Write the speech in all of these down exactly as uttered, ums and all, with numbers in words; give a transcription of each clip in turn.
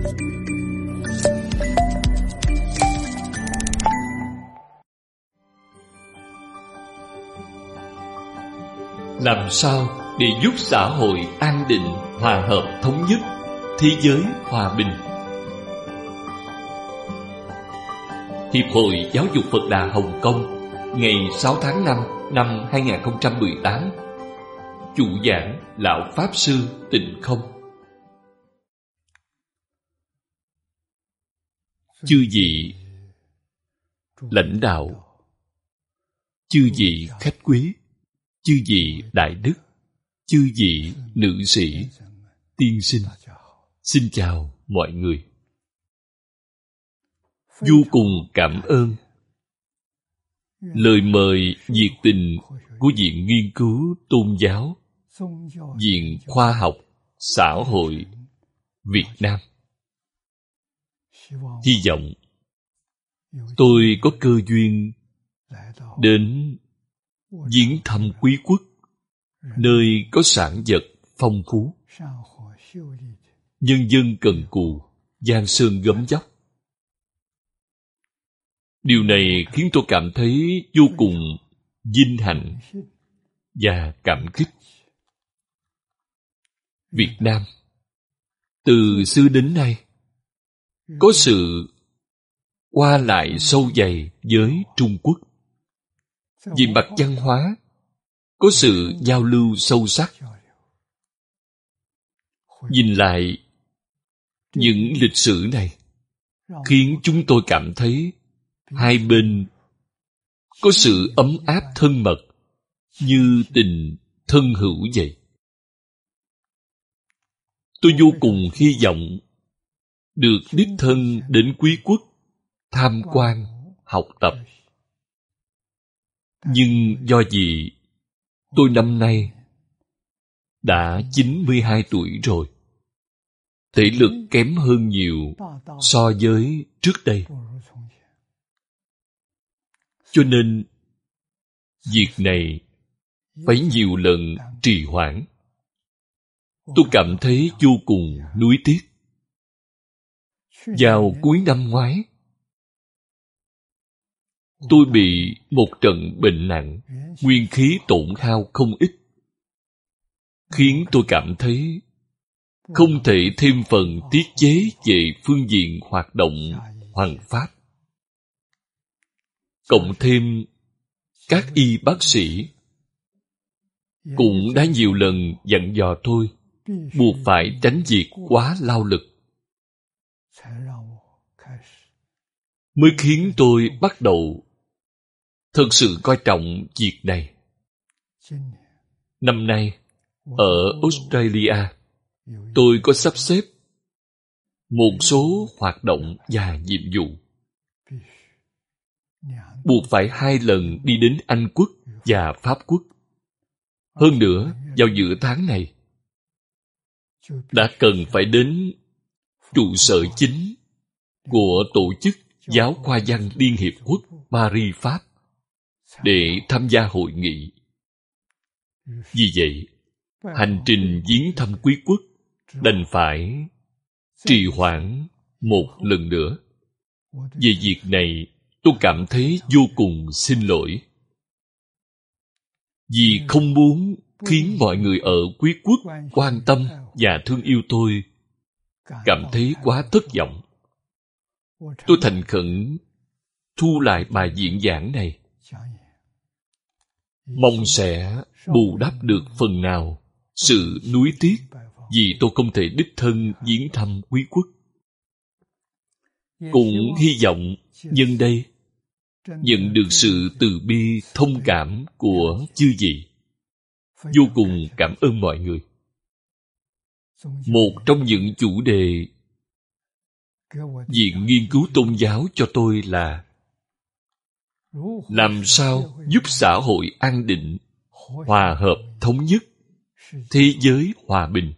Làm sao để giúp xã hội an định, hòa hợp, thống nhất, thế giới hòa bình? Hiệp hội Giáo dục Phật Đà Hồng Kông ngày sáu tháng năm năm hai nghìn không trăm mười tám. Chủ giảng Lão Pháp Sư Tịnh Không. Chư vị lãnh đạo, chư vị khách quý, chư vị đại đức, chư vị nữ sĩ, tiên sinh, xin chào mọi người. Vô cùng cảm ơn lời mời nhiệt tình của Viện Nghiên cứu Tôn giáo, Viện Khoa học Xã hội Việt Nam. Hy vọng tôi có cơ duyên đến viếng thăm quý quốc, nơi có sản vật phong phú, nhân dân cần cù, giang sơn gấm dốc. Điều này khiến tôi cảm thấy vô cùng vinh hạnh và cảm kích. Việt Nam từ xưa đến nay có sự qua lại sâu dày với Trung Quốc. Về mặt văn hóa, có sự giao lưu sâu sắc. Nhìn lại những lịch sử này, khiến chúng tôi cảm thấy hai bên có sự ấm áp thân mật, như tình thân hữu vậy. Tôi vô cùng hy vọng được đích thân đến quý quốc tham quan, học tập. Nhưng do gì tôi năm nay đã chín mươi hai tuổi rồi, thể lực kém hơn nhiều so với trước đây. Cho nên việc này phải nhiều lần trì hoãn. Tôi cảm thấy vô cùng nuối tiếc. Vào cuối năm ngoái, tôi bị một trận bệnh nặng, nguyên khí tổn hao không ít, khiến tôi cảm thấy không thể thêm phần tiết chế về phương diện hoạt động hoằng pháp. Cộng thêm các y bác sĩ cũng đã nhiều lần dặn dò tôi buộc phải tránh việc quá lao lực, mới khiến tôi bắt đầu thật sự coi trọng việc này. Năm nay, ở Australia, tôi có sắp xếp một số hoạt động và nhiệm vụ. Buộc phải hai lần đi đến Anh quốc và Pháp quốc. Hơn nữa, vào giữa tháng này, đã cần phải đến trụ sở chính của Tổ chức Giáo khoa văn Liên Hiệp Quốc Paris, Pháp để tham gia hội nghị. Vì vậy, hành trình viếng thăm quý quốc đành phải trì hoãn một lần nữa. Về việc này, tôi cảm thấy vô cùng xin lỗi. Vì không muốn khiến mọi người ở quý quốc quan tâm và thương yêu tôi cảm thấy quá thất vọng. Tôi thành khẩn thu lại bài diễn giảng này, mong sẽ bù đắp được phần nào sự nuối tiếc vì tôi không thể đích thân viếng thăm quý quốc. Cũng hy vọng nhân đây nhận được sự từ bi thông cảm của chư vị. Vô cùng cảm ơn mọi người. Một trong những chủ đề Viện Nghiên cứu Tôn giáo cho tôi là làm sao giúp xã hội an định, hòa hợp, thống nhất, thế giới hòa bình.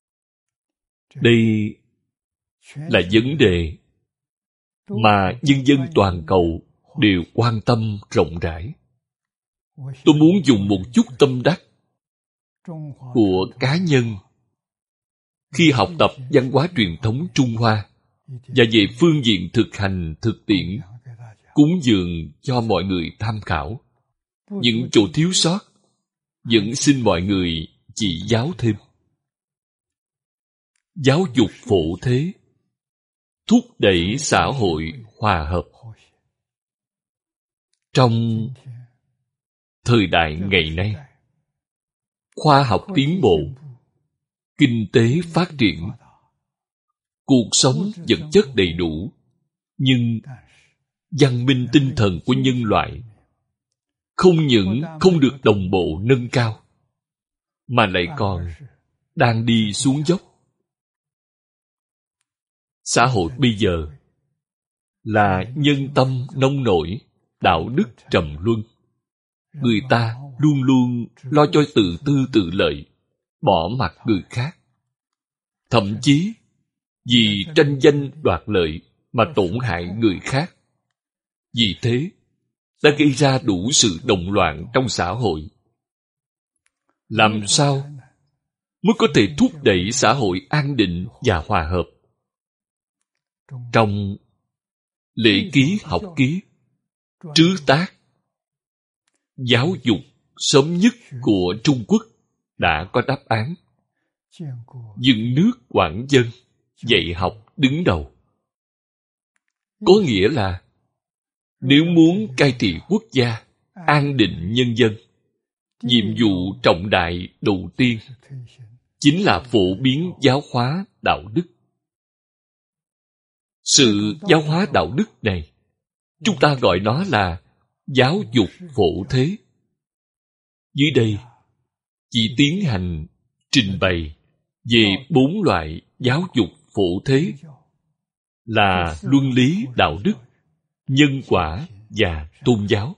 Đây là vấn đề mà nhân dân toàn cầu đều quan tâm rộng rãi. Tôi muốn dùng một chút tâm đắc của cá nhân khi học tập văn hóa truyền thống Trung Hoa và về phương diện thực hành thực tiễn, cúng dường cho mọi người tham khảo. Những chỗ thiếu sót vẫn xin mọi người chỉ giáo thêm. Giáo dục phổ thế, thúc đẩy xã hội hòa hợp. Trong thời đại ngày nay, khoa học tiến bộ, kinh tế phát triển, cuộc sống vật chất đầy đủ, nhưng văn minh tinh thần của nhân loại không những không được đồng bộ nâng cao, mà lại còn đang đi xuống dốc. Xã hội bây giờ là nhân tâm nông nổi, đạo đức trầm luân. Người ta luôn luôn lo cho tự tư tự lợi, bỏ mặc người khác. Thậm chí vì tranh danh đoạt lợi mà tổn hại người khác. Vì thế, đã gây ra đủ sự động loạn trong xã hội. Làm sao mới có thể thúc đẩy xã hội an định và hòa hợp? Trong Lễ Ký Học Ký, Trứ Tác, giáo dục sớm nhất của Trung Quốc đã có đáp án. Dựng nước quản dân, dạy học đứng đầu. Có nghĩa là nếu muốn cai trị quốc gia, an định nhân dân, nhiệm vụ trọng đại đầu tiên chính là phổ biến giáo hóa đạo đức. Sự giáo hóa đạo đức này, chúng ta gọi nó là giáo dục phổ thế. Dưới đây, chỉ tiến hành trình bày về bốn loại giáo dục phổ thế là luân lý đạo đức, nhân quả và tôn giáo.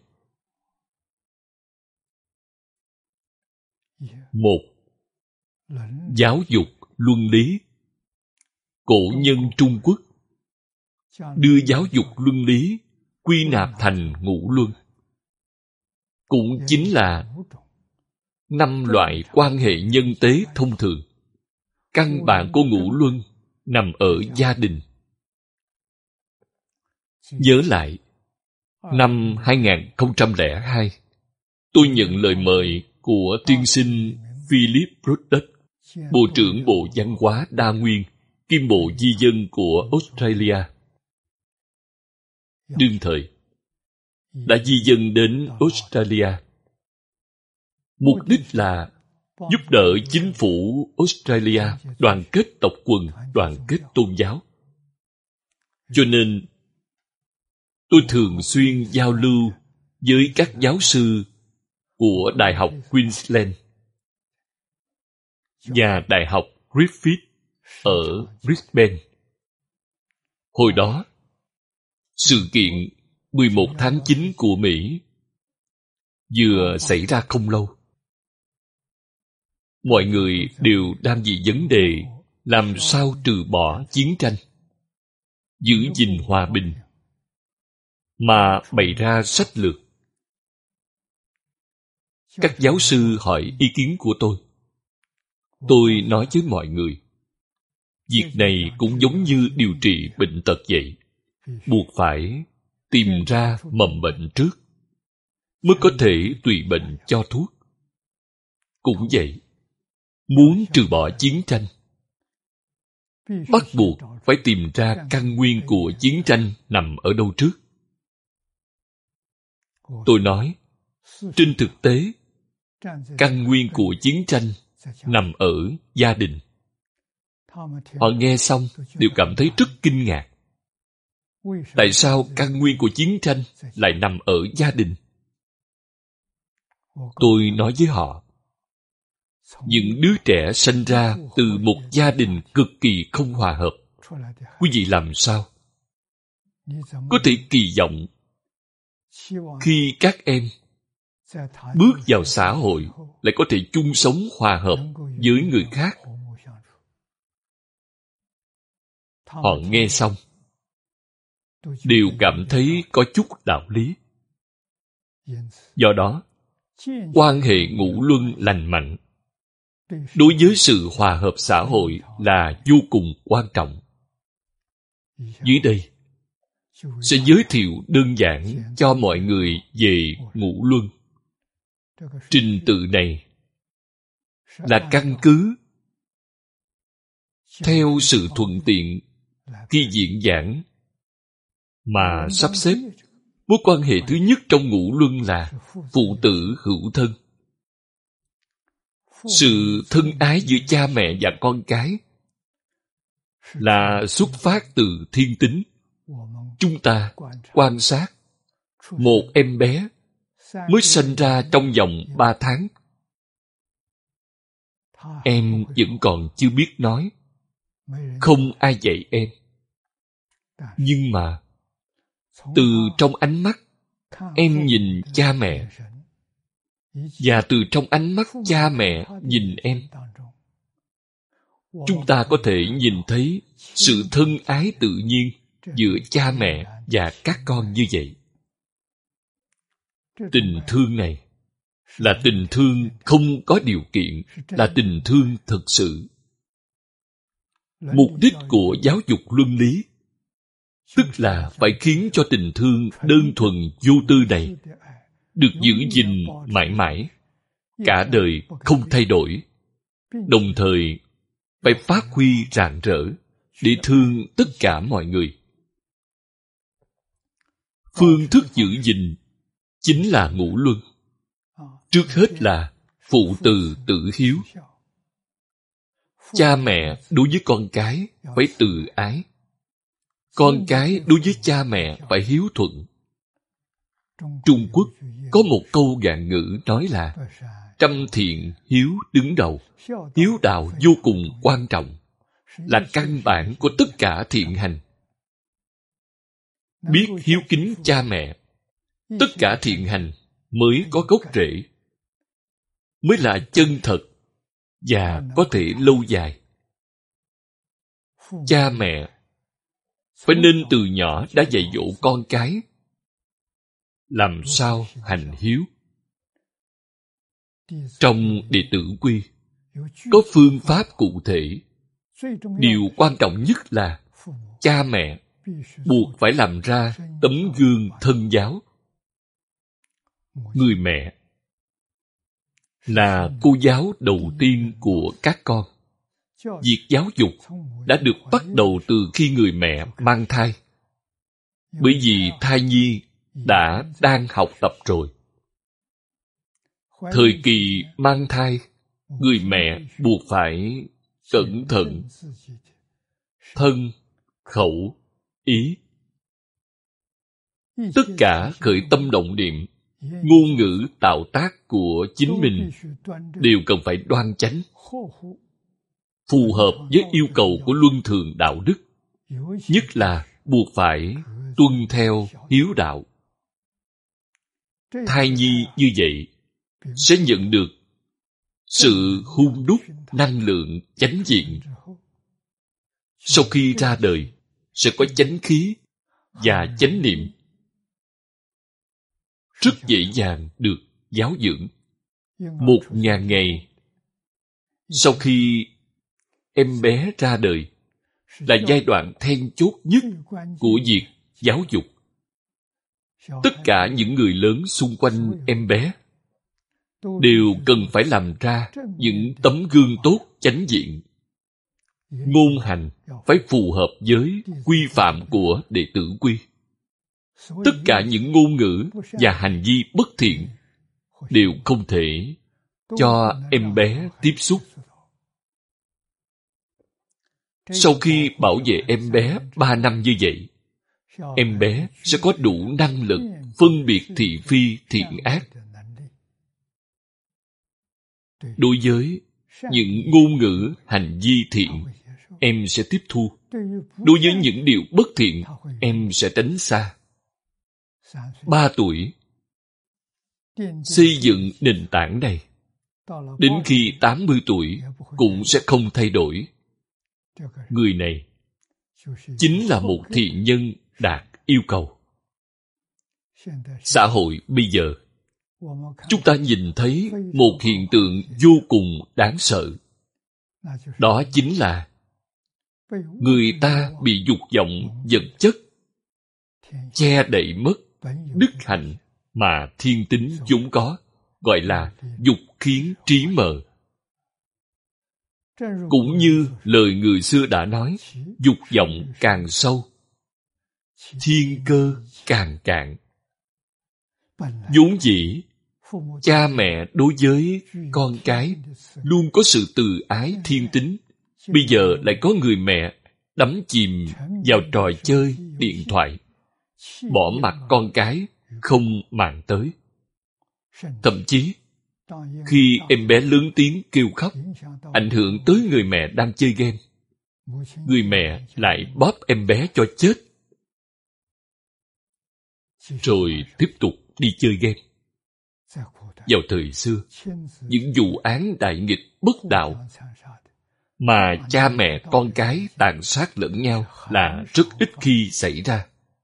Một, giáo dục luân lý. Cổ nhân Trung Quốc đưa giáo dục luân lý quy nạp thành ngũ luân, cũng chính là năm loại quan hệ nhân tế thông thường. Căn bản của ngũ luân nằm ở gia đình. Nhớ lại, năm hai không không hai, tôi nhận lời mời của tiên sinh Philip Broadus, Bộ trưởng Bộ Văn hóa Đa Nguyên, kiêm Bộ Di dân của Australia. Đương thời, đã di dân đến Australia. Mục đích là giúp đỡ chính phủ Australia đoàn kết tộc quần, đoàn kết tôn giáo. Cho nên, tôi thường xuyên giao lưu với các giáo sư của Đại học Queensland và Đại học Griffith ở Brisbane. Hồi đó, sự kiện mười một tháng chín của Mỹ vừa xảy ra không lâu. Mọi người đều đang vì vấn đề làm sao trừ bỏ chiến tranh, giữ gìn hòa bình, mà bày ra sách lược. Các giáo sư hỏi ý kiến của tôi. Tôi nói với mọi người, việc này cũng giống như điều trị bệnh tật vậy. Buộc phải tìm ra mầm bệnh trước, mới có thể tùy bệnh cho thuốc. Cũng vậy, muốn trừ bỏ chiến tranh, bắt buộc phải tìm ra căn nguyên của chiến tranh nằm ở đâu trước. Tôi nói, trên thực tế, căn nguyên của chiến tranh nằm ở gia đình. Họ nghe xong đều cảm thấy rất kinh ngạc. Tại sao căn nguyên của chiến tranh lại nằm ở gia đình? Tôi nói với họ, những đứa trẻ sinh ra từ một gia đình cực kỳ không hòa hợp, quý vị làm sao có thể kỳ vọng khi các em bước vào xã hội lại có thể chung sống hòa hợp với người khác? Họ nghe xong đều cảm thấy có chút đạo lý. Do đó, quan hệ ngũ luân lành mạnh đối với sự hòa hợp xã hội là vô cùng quan trọng. Dưới đây sẽ giới thiệu đơn giản cho mọi người về ngũ luân. Trình tự này là căn cứ theo sự thuận tiện khi diễn giảng mà sắp xếp. Mối quan hệ thứ nhất trong ngũ luân là phụ tử hữu thân. Sự thân ái giữa cha mẹ và con cái là xuất phát từ thiên tính. Chúng ta quan sát một em bé mới sinh ra trong vòng ba tháng. Em vẫn còn chưa biết nói, không ai dạy em. Nhưng mà từ trong ánh mắt em nhìn cha mẹ, và từ trong ánh mắt cha mẹ nhìn em, chúng ta có thể nhìn thấy sự thân ái tự nhiên giữa cha mẹ và các con như vậy. Tình thương này là tình thương không có điều kiện, là tình thương thực sự. Mục đích của giáo dục luân lý tức là phải khiến cho tình thương đơn thuần vô tư này được giữ gìn mãi mãi, cả đời không thay đổi, đồng thời phải phát huy rạng rỡ để thương tất cả mọi người. Phương thức giữ gìn chính là ngũ luân. Trước hết là phụ từ tử hiếu. Cha mẹ đối với con cái phải từ ái. Con cái đối với cha mẹ phải hiếu thuận. Trung Quốc có một câu gạn ngữ nói là trăm thiện hiếu đứng đầu. Hiếu đạo vô cùng quan trọng, là căn bản của tất cả thiện hành. Biết hiếu kính cha mẹ, tất cả thiện hành mới có gốc rễ, mới là chân thật và có thể lâu dài. Cha mẹ phải nên từ nhỏ đã dạy dỗ con cái làm sao hành hiếu. Trong Đệ Tử Quy có phương pháp cụ thể. Điều quan trọng nhất là cha mẹ buộc phải làm ra tấm gương thân giáo. Người mẹ là cô giáo đầu tiên của các con. Việc giáo dục đã được bắt đầu từ khi người mẹ mang thai. Bởi vì thai nhi đã đang học tập rồi. Thời kỳ mang thai, người mẹ buộc phải cẩn thận thân, khẩu, ý. Tất cả khởi tâm động niệm, ngôn ngữ tạo tác của chính mình đều cần phải đoan chánh, phù hợp với yêu cầu của luân thường đạo đức, nhất là buộc phải tuân theo hiếu đạo. Thai nhi như vậy sẽ nhận được sự hun đúc năng lượng chánh diện. Sau khi ra đời sẽ có chánh khí và chánh niệm, rất dễ dàng được giáo dưỡng. Một ngàn ngày sau khi em bé ra đời là giai đoạn then chốt nhất của việc giáo dục. Tất cả những người lớn xung quanh em bé đều cần phải làm ra những tấm gương tốt chánh diện. Ngôn hành phải phù hợp với quy phạm của Đệ Tử Quy. Tất cả những ngôn ngữ và hành vi bất thiện đều không thể cho em bé tiếp xúc. Sau khi bảo vệ em bé ba năm như vậy, em bé sẽ có đủ năng lực phân biệt thị phi thiện ác. Đối với những ngôn ngữ hành vi thiện, em sẽ tiếp thu. Đối với những điều bất thiện, em sẽ tránh xa. Ba tuổi xây dựng nền tảng này, đến khi tám mươi tuổi cũng sẽ không thay đổi. Người này chính là một thiện nhân đạt yêu cầu. Xã hội bây giờ, chúng ta nhìn thấy một hiện tượng vô cùng đáng sợ. Đó chính là người ta bị dục vọng vật chất che đậy mất đức hạnh mà thiên tính vốn có, gọi là dục khiến trí mờ. Cũng như lời người xưa đã nói, dục vọng càng sâu, thiên cơ càng cạn. Vốn dĩ, cha mẹ đối với con cái luôn có sự từ ái thiên tính. Bây giờ lại có người mẹ đắm chìm vào trò chơi, điện thoại, bỏ mặc con cái, không màng tới. Thậm chí, khi em bé lớn tiếng kêu khóc, ảnh hưởng tới người mẹ đang chơi game, người mẹ lại bóp em bé cho chết, rồi tiếp tục đi chơi game. Vào thời xưa, những vụ án đại nghịch bất đạo mà cha mẹ con cái tàn sát lẫn nhau là rất ít khi xảy ra.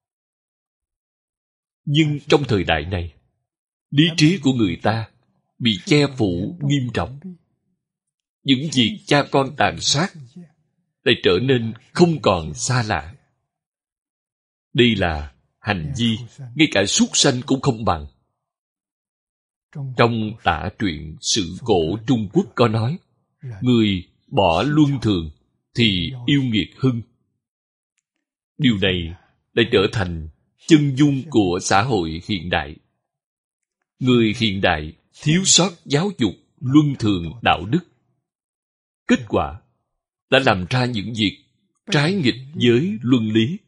Nhưng trong thời đại này, lý trí của người ta bị che phủ nghiêm trọng. Những việc cha con tàn sát lại trở nên không còn xa lạ. Đây là hành vi ngay cả súc sanh cũng không bằng. Trong tả truyện Sự Cổ Trung Quốc có nói, người bỏ luân thường thì yêu nghiệt hưng. Điều này đã trở thành chân dung của xã hội hiện đại. Người hiện đại thiếu sót giáo dục luân thường đạo đức. Kết quả đã làm ra những việc trái nghịch với luân lý.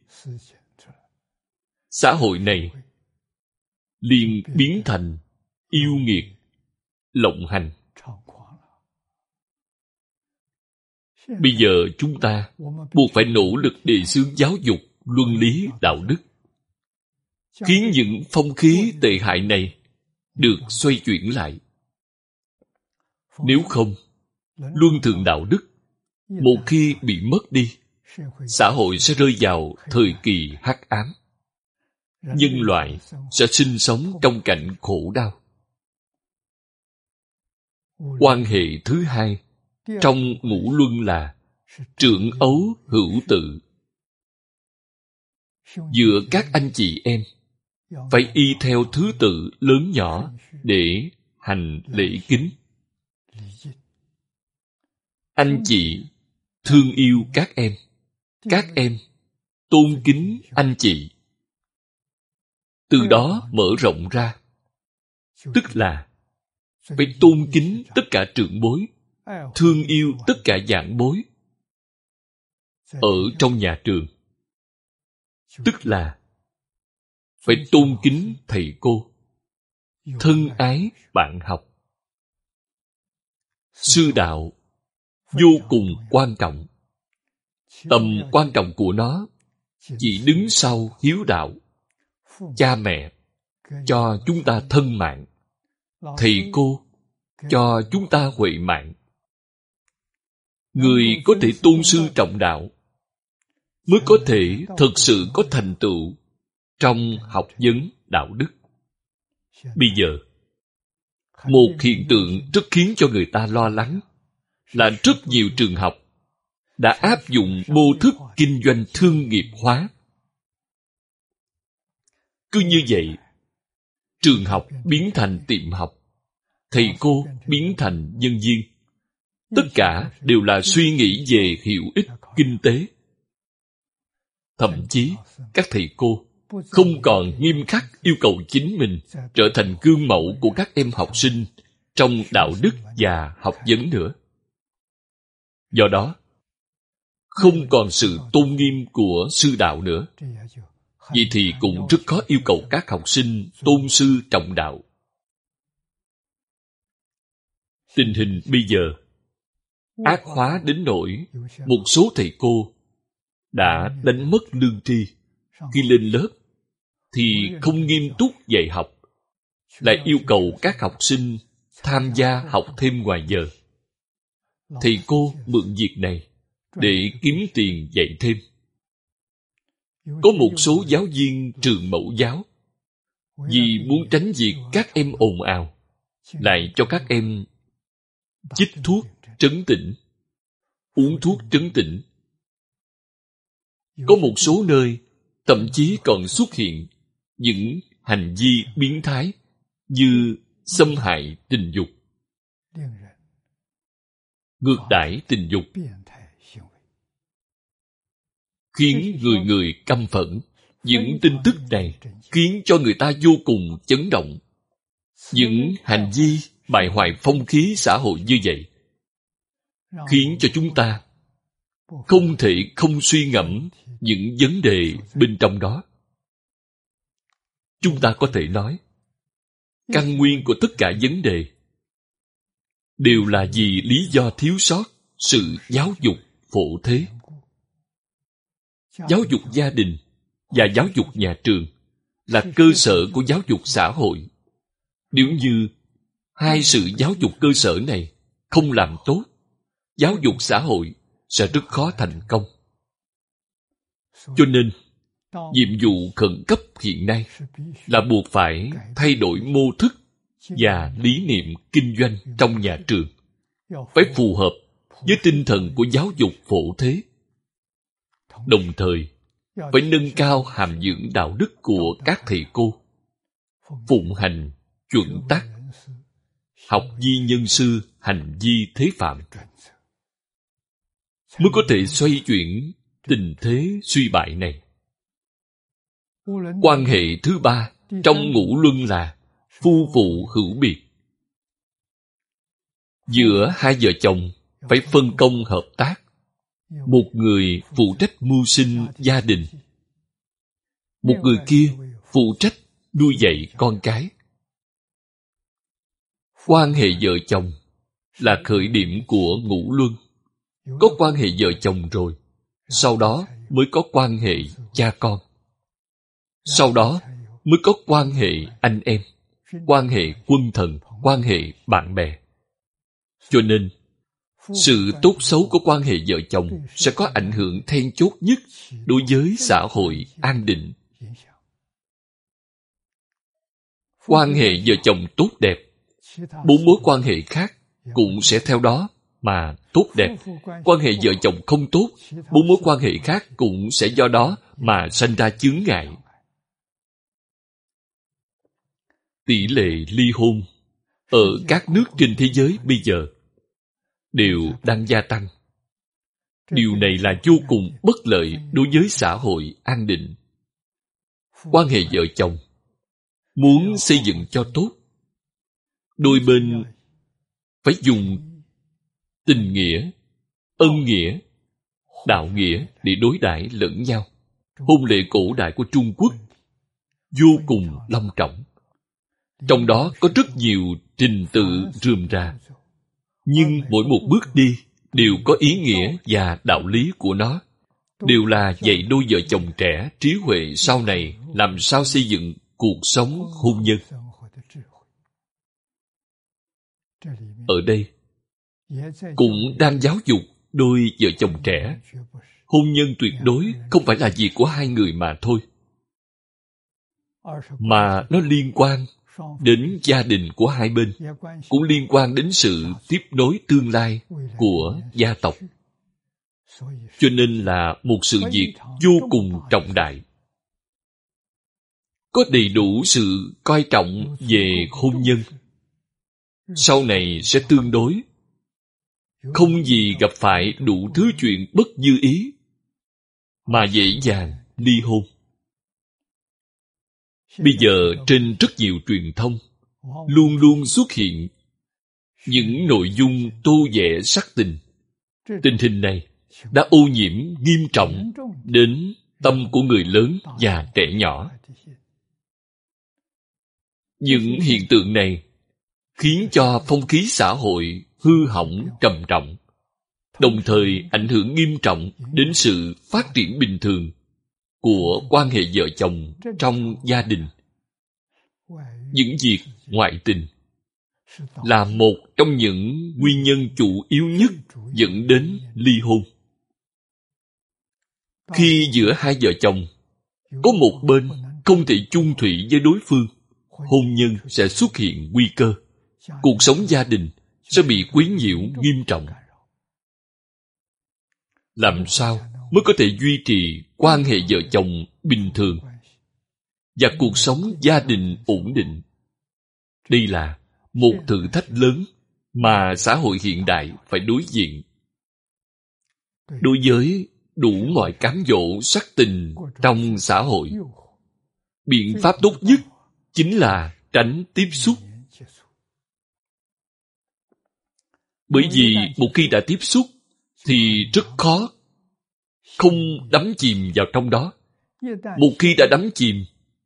Xã hội này liền biến thành yêu nghiệt, lộng hành. Bây giờ chúng ta buộc phải nỗ lực đề xướng giáo dục luân lý đạo đức, khiến những phong khí tệ hại này được xoay chuyển lại. Nếu không, luân thường đạo đức một khi bị mất đi, xã hội sẽ rơi vào thời kỳ hắc ám. Nhân loại sẽ sinh sống trong cảnh khổ đau. Quan hệ thứ hai trong ngũ luân là trưởng ấu hữu tự. Giữa các anh chị em phải y theo thứ tự lớn nhỏ để hành lễ kính. Anh chị thương yêu các em, các em tôn kính anh chị. Từ đó mở rộng ra, tức là phải tôn kính tất cả trưởng bối, thương yêu tất cả dạng bối. Ở trong nhà trường, tức là phải tôn kính thầy cô, thân ái bạn học. Sư đạo vô cùng quan trọng. Tầm quan trọng của nó chỉ đứng sau hiếu đạo. Cha mẹ cho chúng ta thân mạng, thầy cô cho chúng ta huệ mạng. Người có thể tôn sư trọng đạo mới có thể thực sự có thành tựu trong học vấn đạo đức. Bây giờ, một hiện tượng rất khiến cho người ta lo lắng là rất nhiều trường học đã áp dụng mô thức kinh doanh thương nghiệp hóa. Cứ như vậy, trường học biến thành tiệm học, thầy cô biến thành nhân viên. Tất cả đều là suy nghĩ về hiệu ích kinh tế. Thậm chí, các thầy cô không còn nghiêm khắc yêu cầu chính mình trở thành gương mẫu của các em học sinh trong đạo đức và học vấn nữa. Do đó, không còn sự tôn nghiêm của sư đạo nữa. Vậy thì cũng rất khó yêu cầu các học sinh tôn sư trọng đạo. Tình hình bây giờ ác hóa đến nỗi một số thầy cô đã đánh mất lương tri. Khi lên lớp thì không nghiêm túc dạy học, lại yêu cầu các học sinh tham gia học thêm ngoài giờ. Thầy cô mượn việc này để kiếm tiền dạy thêm. Có một số giáo viên trường mẫu giáo vì muốn tránh việc các em ồn ào, lại cho các em chích thuốc trấn tĩnh, uống thuốc trấn tĩnh. Có một số nơi thậm chí còn xuất hiện những hành vi biến thái như xâm hại tình dục, ngược đãi tình dục, khiến người người căm phẫn. Những tin tức này khiến cho người ta vô cùng chấn động. Những hành vi bại hoại phong khí xã hội như vậy khiến cho chúng ta không thể không suy ngẫm những vấn đề bên trong đó. Chúng ta có thể nói căn nguyên của tất cả vấn đề đều là vì lý do thiếu sót sự giáo dục phổ thế. Giáo dục gia đình và giáo dục nhà trường là cơ sở của giáo dục xã hội. Nếu như hai sự giáo dục cơ sở này không làm tốt, giáo dục xã hội sẽ rất khó thành công. Cho nên, nhiệm vụ khẩn cấp hiện nay là buộc phải thay đổi mô thức và lý niệm kinh doanh trong nhà trường, phải phù hợp với tinh thần của giáo dục phổ thế. Đồng thời, phải nâng cao hàm dưỡng đạo đức của các thầy cô, phụng hành chuẩn tắc, học vi nhân sư, hành vi thế phạm, mới có thể xoay chuyển tình thế suy bại này. Quan hệ thứ ba trong ngũ luân là phu phụ hữu biệt. Giữa hai vợ chồng phải phân công hợp tác. Một người phụ trách mưu sinh gia đình, một người kia phụ trách nuôi dạy con cái. Quan hệ vợ chồng là khởi điểm của ngũ luân. Có quan hệ vợ chồng rồi, sau đó mới có quan hệ cha con. Sau đó mới có quan hệ anh em, quan hệ quân thần, quan hệ bạn bè. Cho nên, sự tốt xấu của quan hệ vợ chồng sẽ có ảnh hưởng then chốt nhất đối với xã hội an định. Quan hệ vợ chồng tốt đẹp, bốn mối quan hệ khác cũng sẽ theo đó mà tốt đẹp. Quan hệ vợ chồng không tốt, bốn mối quan hệ khác cũng sẽ do đó mà sanh ra chướng ngại. Tỷ lệ ly hôn ở các nước trên thế giới bây giờ đều đang gia tăng. Điều này là vô cùng bất lợi đối với xã hội an định. Quan hệ vợ chồng muốn xây dựng cho tốt, đôi bên phải dùng tình nghĩa, ân nghĩa, đạo nghĩa để đối đãi lẫn nhau. Hôn lễ cổ đại của Trung Quốc vô cùng long trọng. Trong đó có rất nhiều trình tự rườm rà, nhưng mỗi một bước đi đều có ý nghĩa và đạo lý của nó. Đều là dạy đôi vợ chồng trẻ trí huệ sau này làm sao xây dựng cuộc sống hôn nhân. Ở đây cũng đang giáo dục đôi vợ chồng trẻ. Hôn nhân tuyệt đối không phải là việc của hai người mà thôi, mà nó liên quan đến gia đình của hai bên, cũng liên quan đến sự tiếp nối tương lai của gia tộc. Cho nên là một sự việc vô cùng trọng đại. Có đầy đủ sự coi trọng về hôn nhân, sau này sẽ tương đối không gì gặp phải đủ thứ chuyện bất như ý mà dễ dàng ly hôn. Bây giờ trên rất nhiều truyền thông luôn luôn xuất hiện những nội dung tô vẽ sắc tình. Tình hình này đã ô nhiễm nghiêm trọng đến tâm của người lớn và trẻ nhỏ. Những hiện tượng này khiến cho phong khí xã hội hư hỏng trầm trọng, đồng thời ảnh hưởng nghiêm trọng đến sự phát triển bình thường của quan hệ vợ chồng trong gia đình. Những việc ngoại tình là một trong những nguyên nhân chủ yếu nhất dẫn đến ly hôn. Khi giữa hai vợ chồng có một bên không thể chung thủy với đối phương, hôn nhân sẽ xuất hiện nguy cơ. Cuộc sống gia đình sẽ bị quấy nhiễu nghiêm trọng. làm sao mới có thể duy trì quan hệ vợ chồng bình thường và cuộc sống gia đình ổn định. Đây là một thử thách lớn mà xã hội hiện đại phải đối diện. Đối với đủ mọi cám dỗ sắc tình trong xã hội, biện pháp tốt nhất chính là tránh tiếp xúc. Bởi vì một khi đã tiếp xúc thì rất khó không đắm chìm vào trong đó. Một khi đã đắm chìm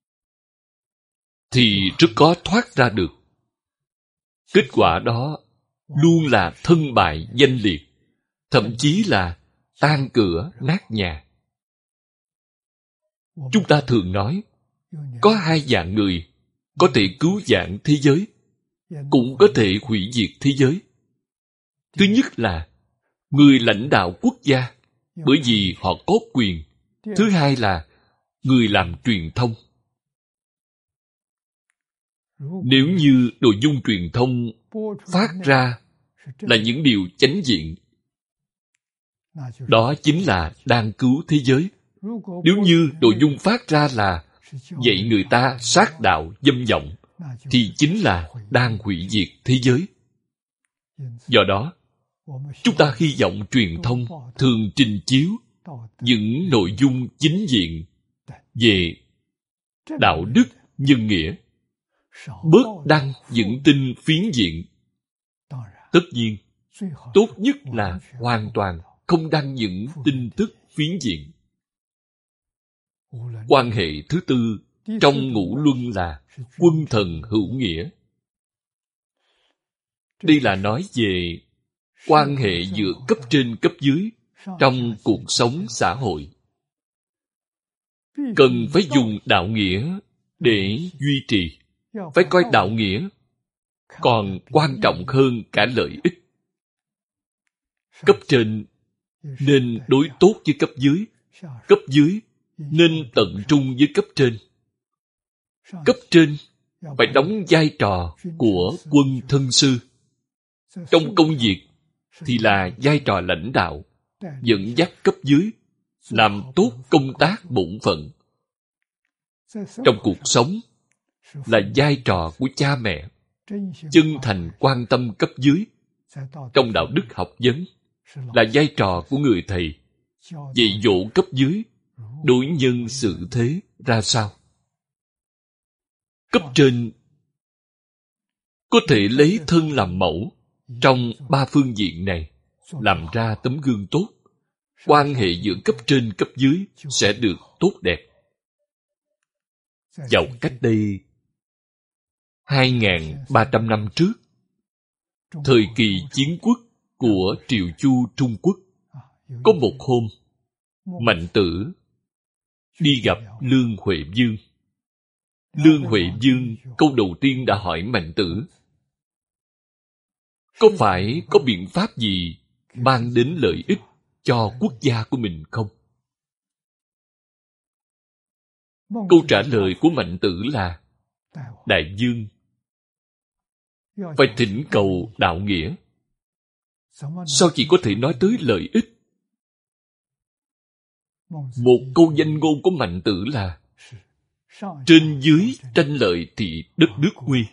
thì rất khó thoát ra được. Kết quả đó luôn là thân bại danh liệt, thậm chí là tan cửa nát nhà. Chúng ta thường nói, có hai dạng người có thể cứu vãn thế giới, cũng có thể hủy diệt thế giới. Thứ nhất là người lãnh đạo quốc gia, bởi vì họ có quyền. Thứ hai là người làm truyền thông. Nếu như nội dung truyền thông phát ra là những điều chánh diện, đó chính là đang cứu thế giới. Nếu như nội dung phát ra là dạy người ta sát đạo dâm vọng, thì chính là đang hủy diệt thế giới. Do đó, chúng ta hy vọng truyền thông thường trình chiếu những nội dung chính diện về đạo đức nhân nghĩa, bớt đăng những tin phiến diện. Tất nhiên, tốt nhất là hoàn toàn không đăng những tin tức phiến diện. Quan hệ thứ tư trong ngũ luân là quân thần hữu nghĩa. Đây là nói về quan hệ giữa cấp trên cấp dưới trong cuộc sống xã hội. Cần phải dùng đạo nghĩa để duy trì. Phải coi đạo nghĩa còn quan trọng hơn cả lợi ích. Cấp trên nên đối tốt với cấp dưới. Cấp dưới nên tận trung với cấp trên. Cấp trên phải đóng vai trò của quân thân sư. Trong công việc thì là vai trò lãnh đạo, dẫn dắt cấp dưới, làm tốt công tác bổn phận. Trong cuộc sống là vai trò của cha mẹ, chân thành quan tâm cấp dưới. Trong đạo đức học vấn là vai trò của người thầy, dạy dỗ cấp dưới đối nhân xử thế ra sao. Cấp trên có thể lấy thân làm mẫu trong ba phương diện này, làm ra tấm gương tốt. Quan hệ giữa cấp trên cấp dưới sẽ được tốt đẹp. Vào cách đây hai nghìn ba trăm năm trước, thời kỳ chiến quốc của Triều Chu Trung Quốc, có một hôm, Mạnh Tử đi gặp Lương Huệ Dương. Lương Huệ Dương câu đầu tiên đã hỏi Mạnh Tử, có phải có biện pháp gì mang đến lợi ích cho quốc gia của mình không? Câu trả lời của Mạnh Tử là, Đại vương, phải thỉnh cầu đạo nghĩa. Sao chỉ có thể nói tới lợi ích? Một câu danh ngôn của Mạnh Tử là, trên dưới tranh lợi thì đất nước nguy.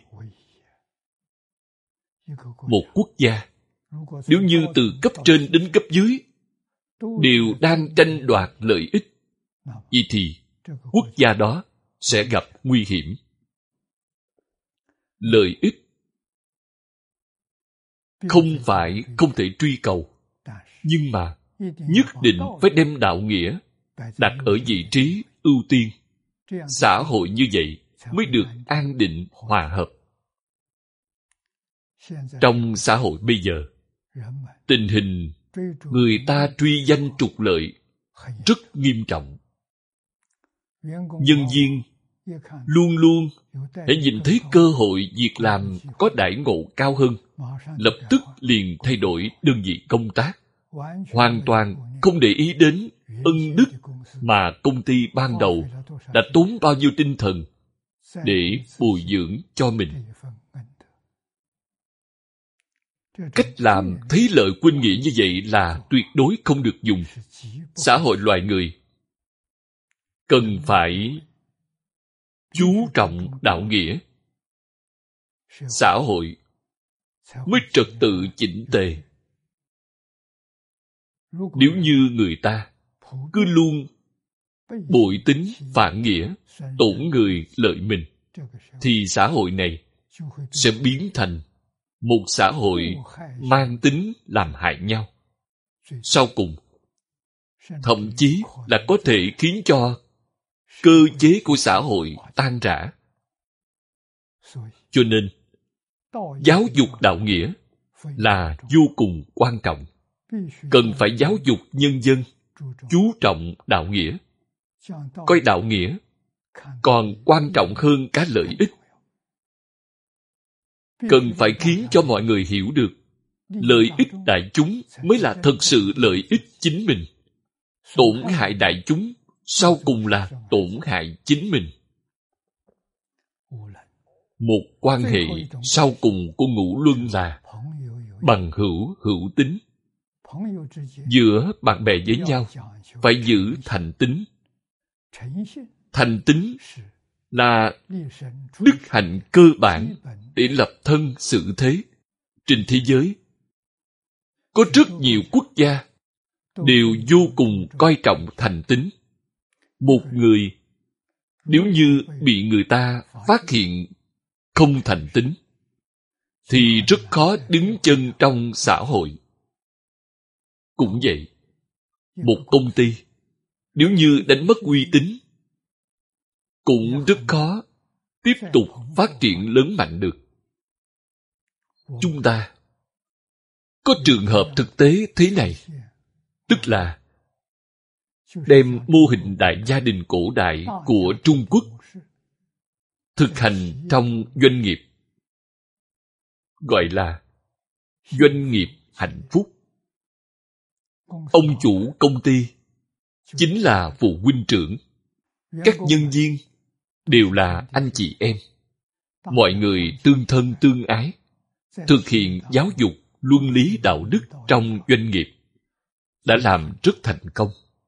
Một quốc gia, nếu như từ cấp trên đến cấp dưới đều đang tranh đoạt lợi ích, vậy thì quốc gia đó sẽ gặp nguy hiểm. Lợi ích không phải không thể truy cầu, nhưng mà nhất định phải đem đạo nghĩa đặt ở vị trí ưu tiên. Xã hội như vậy mới được an định hòa hợp. Trong xã hội bây giờ, tình hình người ta truy danh trục lợi rất nghiêm trọng. Nhân viên luôn luôn hãy nhìn thấy cơ hội việc làm có đãi ngộ cao hơn, lập tức liền thay đổi đơn vị công tác, hoàn toàn không để ý đến ân đức mà công ty ban đầu đã tốn bao nhiêu tinh thần để bồi dưỡng cho mình. Cách làm thấy lợi khuynh nghĩa như vậy là tuyệt đối không được dùng. Xã hội loài người cần phải chú trọng đạo nghĩa, xã hội mới trật tự chỉnh tề. Nếu như người ta cứ luôn bội tín phản nghĩa, tổn người lợi mình, thì xã hội này sẽ biến thành một xã hội mang tính làm hại nhau. Sau cùng, thậm chí là có thể khiến cho cơ chế của xã hội tan rã. Cho nên, giáo dục đạo nghĩa là vô cùng quan trọng. Cần phải giáo dục nhân dân chú trọng đạo nghĩa, coi đạo nghĩa còn quan trọng hơn cả lợi ích. Cần phải khiến cho mọi người hiểu được lợi ích đại chúng mới là thật sự lợi ích chính mình. Tổn hại đại chúng sau cùng là tổn hại chính mình. Một quan hệ sau cùng của ngũ luân là bằng hữu hữu tín. Giữa bạn bè với nhau phải giữ thành tín. Thành tín là đức hạnh cơ bản để lập thân xử thế. Trên thế giới có rất nhiều quốc gia đều vô cùng coi trọng thành tín. Một người nếu như bị người ta phát hiện không thành tín thì rất khó đứng chân trong xã hội. Cũng vậy, một công ty nếu như đánh mất uy tín cũng rất khó tiếp tục phát triển lớn mạnh được. Chúng ta có trường hợp thực tế thế này, tức là đem mô hình đại gia đình cổ đại của Trung Quốc thực hành trong doanh nghiệp, gọi là doanh nghiệp hạnh phúc. Ông chủ công ty chính là phụ huynh trưởng, các nhân viên đều là anh chị em. Mọi người tương thân tương ái, thực hiện giáo dục luân lý đạo đức trong doanh nghiệp, đã làm rất thành công.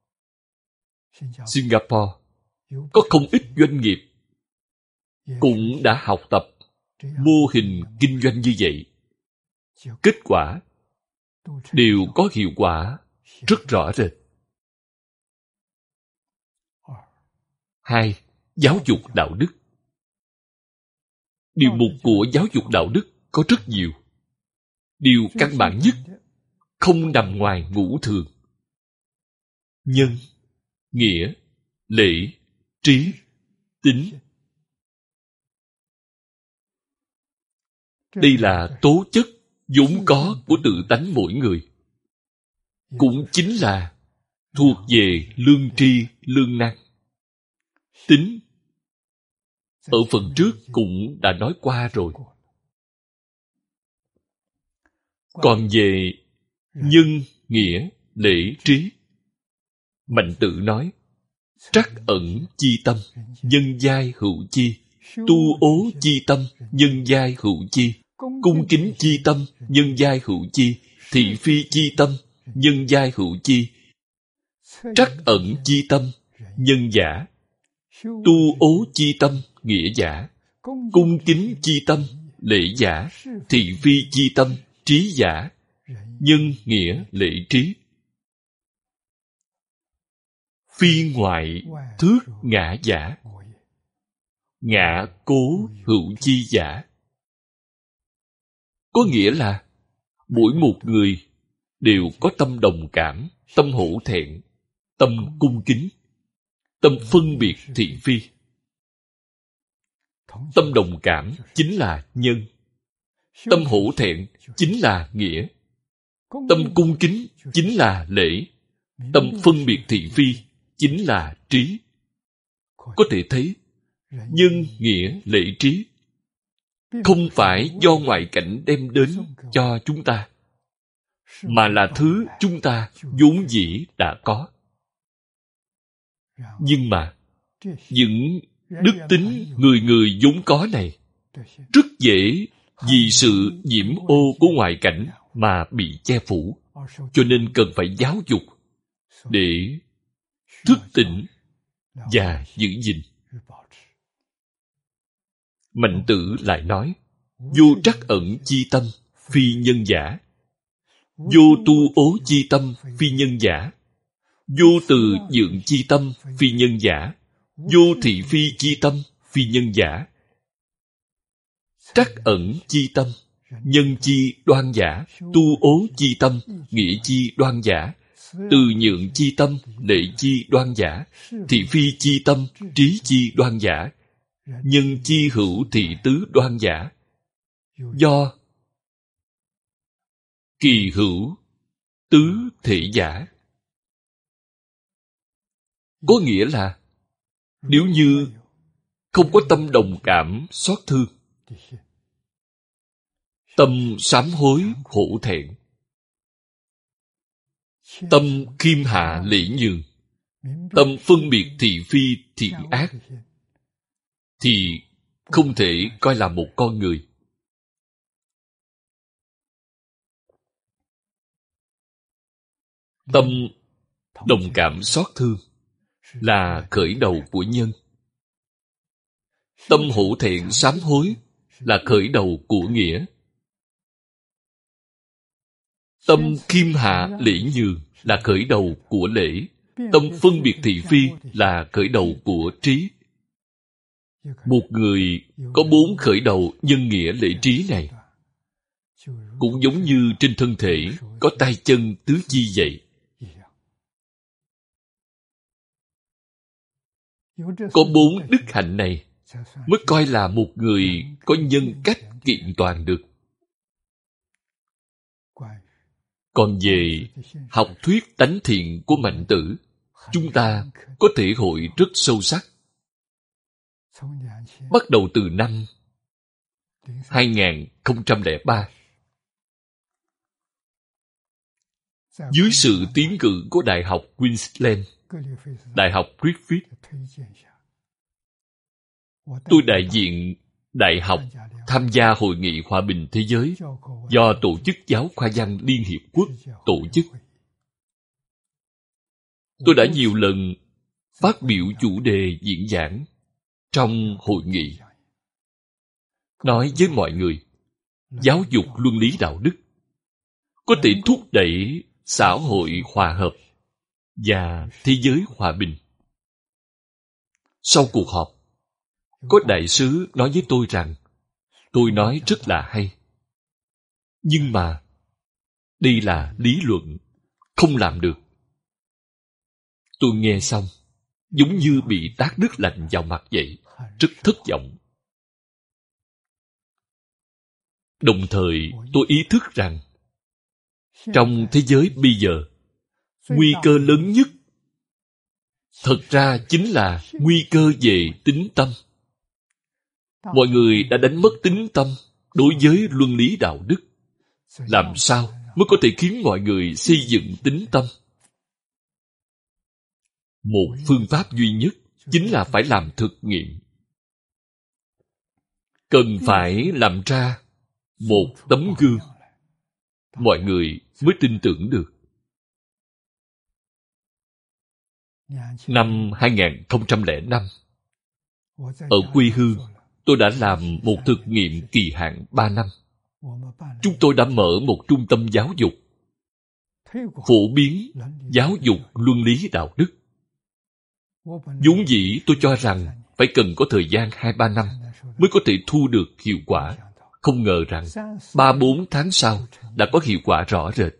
Singapore có không ít doanh nghiệp cũng đã học tập mô hình kinh doanh như vậy. Kết quả đều có hiệu quả rất rõ rệt. Hai, giáo dục đạo đức. Điều mục của giáo dục đạo đức có rất nhiều. Điều căn bản nhất không nằm ngoài ngũ thường: nhân, nghĩa, lễ, trí, tín. Đây là tố chất vốn có của tự tánh mỗi người, cũng chính là thuộc về lương tri, lương năng. Tín ở phần trước cũng đã nói qua rồi. Còn về nhân, nghĩa, lễ, trí, Mạnh Tự nói: trắc ẩn chi tâm, nhân giai hữu chi; tu ố chi tâm, nhân giai hữu chi; cung kính chi tâm, nhân giai hữu chi; thị phi chi tâm, nhân giai hữu chi; trắc ẩn chi tâm, nhân giả; tu ố chi tâm, nghĩa giả; cung kính chi tâm, lễ giả; thị phi chi tâm, trí giả; nhân, nghĩa, lễ, trí. Phi ngoại thước ngã giả, ngã cố hữu chi giả. Có nghĩa là mỗi một người đều có tâm đồng cảm, tâm hổ thẹn, tâm cung kính, tâm phân biệt thị phi. Tâm đồng cảm chính là nhân, tâm hổ thẹn chính là nghĩa, tâm cung kính chính là lễ, tâm phân biệt thị phi chính là trí. Có thể thấy, nhân, nghĩa, lễ, trí không phải do ngoại cảnh đem đến cho chúng ta, mà là thứ chúng ta vốn dĩ đã có. Nhưng mà những đức tính người người vốn có này rất dễ vì sự nhiễm ô của ngoại cảnh mà bị che phủ, cho nên cần phải giáo dục để thức tỉnh và giữ gìn. Mạnh Tử lại nói, vô trắc ẩn chi tâm, phi nhân giả. Vô tu ố chi tâm, phi nhân giả. Vô từ dưỡng chi tâm, phi nhân giả. Vô thị phi chi tâm, phi nhân giả. Trắc ẩn chi tâm, nhân chi đoan giả. Tu ố chi tâm, nghĩa chi đoan giả. Từ nhượng chi tâm, lệ chi đoan giả. Thị phi chi tâm, trí chi đoan giả. Nhân chi hữu thị tứ đoan giả. Do kỳ hữu tứ thể giả. Có nghĩa là nếu như không có tâm đồng cảm xót thương, tâm sám hối hổ thẹn, tâm khiêm hạ lễ nhường, tâm phân biệt thị phi thiện ác, thì không thể coi là một con người. Tâm đồng cảm xót thương là khởi đầu của nhân. Tâm hổ thẹn sám hối là khởi đầu của nghĩa. Tâm khiêm hạ lễ nhường là khởi đầu của lễ. Tâm phân biệt thị phi là khởi đầu của trí. Một người có bốn khởi đầu nhân nghĩa lễ trí này, cũng giống như trên thân thể có tay chân tứ chi vậy. Có bốn đức hạnh này mới coi là một người có nhân cách kiện toàn được. Còn về học thuyết tánh thiện của Mạnh Tử, chúng ta có thể hội rất sâu sắc. Bắt đầu từ năm hai nghìn không trăm lẻ ba, dưới sự tiến cử của Đại học Queensland, Đại học Griffith, tôi đại diện đại học tham gia Hội nghị Hòa bình Thế giới do Tổ chức Giáo khoa văn Liên Hiệp Quốc tổ chức. Tôi đã nhiều lần phát biểu chủ đề diễn giảng trong hội nghị, nói với mọi người, giáo dục luân lý đạo đức có thể thúc đẩy xã hội hòa hợp và thế giới hòa bình. Sau cuộc họp, có đại sứ nói với tôi rằng tôi nói rất là hay, nhưng mà đây là lý luận, không làm được. Tôi nghe xong giống như bị tát nước lạnh vào mặt vậy, rất thất vọng. Đồng thời tôi ý thức rằng trong thế giới bây giờ, nguy cơ lớn nhất thật ra chính là nguy cơ về tính tâm. Mọi người đã đánh mất tính tâm đối với luân lý đạo đức. Làm sao mới có thể khiến mọi người xây dựng tính tâm? Một phương pháp duy nhất chính là phải làm thực nghiệm. Cần phải làm ra một tấm gương, mọi người mới tin tưởng được. Năm hai nghìn không trăm lẻ năm, ở quê hương, tôi đã làm một thực nghiệm kỳ hạn ba năm. Chúng tôi đã mở một trung tâm giáo dục, phổ biến giáo dục luân lý đạo đức. Vốn dĩ tôi cho rằng phải cần có thời gian hai ba năm mới có thể thu được hiệu quả. Không ngờ rằng ba bốn tháng sau đã có hiệu quả rõ rệt.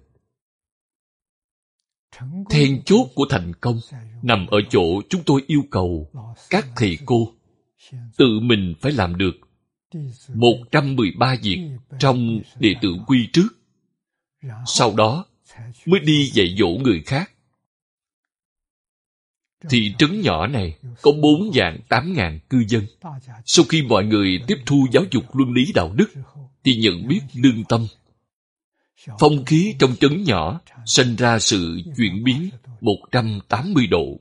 Then chốt của thành công nằm ở chỗ chúng tôi yêu cầu các thầy cô tự mình phải làm được một trăm mười ba việc trong đệ tử quy trước, sau đó mới đi dạy dỗ người khác. Thị trấn nhỏ này có bốn vạn tám ngàn cư dân. Sau khi mọi người tiếp thu giáo dục luân lý đạo đức, thì nhận biết lương tâm. Phong khí trong trấn nhỏ sinh ra sự chuyển biến một trăm tám mươi độ.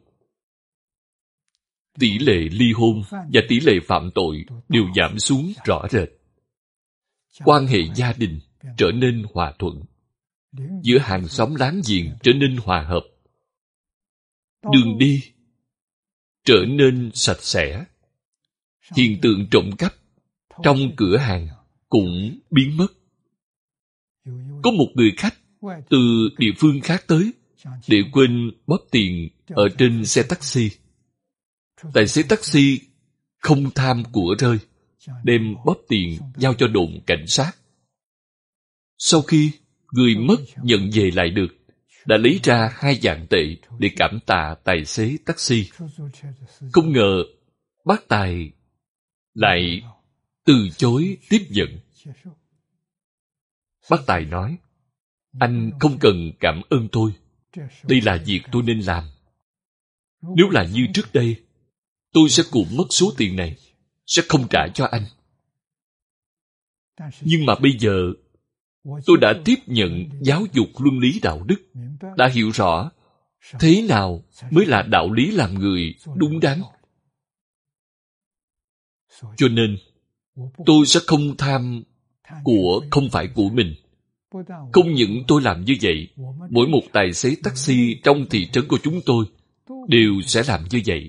Tỷ lệ ly hôn và tỷ lệ phạm tội đều giảm xuống rõ rệt. Quan hệ gia đình trở nên hòa thuận. giữa hàng xóm láng giềng trở nên hòa hợp. Đường đi trở nên sạch sẽ. Hiện tượng trộm cắp trong cửa hàng cũng biến mất. Có một người khách từ địa phương khác tới để quên bóp tiền ở trên xe taxi. Tài xế taxi không tham của rơi, đem bóp tiền giao cho đồn cảnh sát. Sau khi người mất nhận về lại được, đã lấy ra hai vạn tệ để cảm tạ tài xế taxi. Không ngờ bác tài lại từ chối tiếp nhận. Bác tài nói, anh không cần cảm ơn tôi. Đây là việc tôi nên làm. Nếu là như trước đây, tôi sẽ cùng mất số tiền này, sẽ không trả cho anh. Nhưng mà bây giờ, tôi đã tiếp nhận giáo dục luân lý đạo đức, đã hiểu rõ thế nào mới là đạo lý làm người đúng đắn. Cho nên, tôi sẽ không tham của không phải của mình. Không những tôi làm như vậy, mỗi một tài xế taxi trong thị trấn của chúng tôi đều sẽ làm như vậy.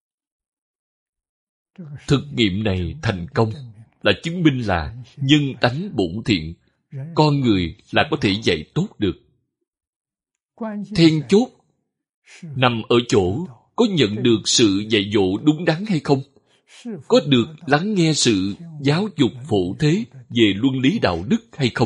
Thực nghiệm này thành công là chứng minh là nhân tánh bổn thiện, con người là có thể dạy tốt được. Then chốt nằm ở chỗ có nhận được sự dạy dỗ đúng đắn hay không, có được lắng nghe sự giáo dục phổ thế về luân lý đạo đức hay không.